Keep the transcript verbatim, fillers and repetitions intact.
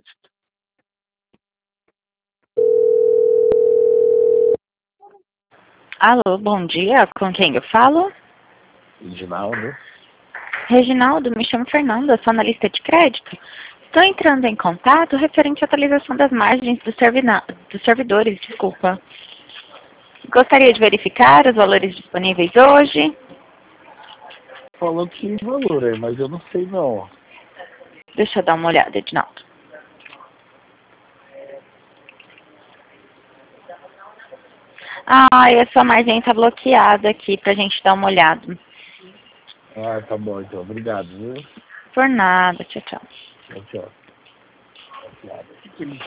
crédito. Alô, bom dia. Com quem eu falo? Reginaldo? Reginaldo, me chamo Fernanda, sou analista de crédito. Estou entrando em contato referente à atualização das margens dos, servina... dos servidores, desculpa. Gostaria de verificar os valores disponíveis hoje. Falando que tem valor aí, mas eu não sei não. Deixa eu dar uma olhada, Edinaldo. Ah, essa margem está bloqueada aqui para a gente dar uma olhada. Ah, tá bom então. Obrigado, viu? Por nada, tchau, tchau. Tchau, tchau. Tchau.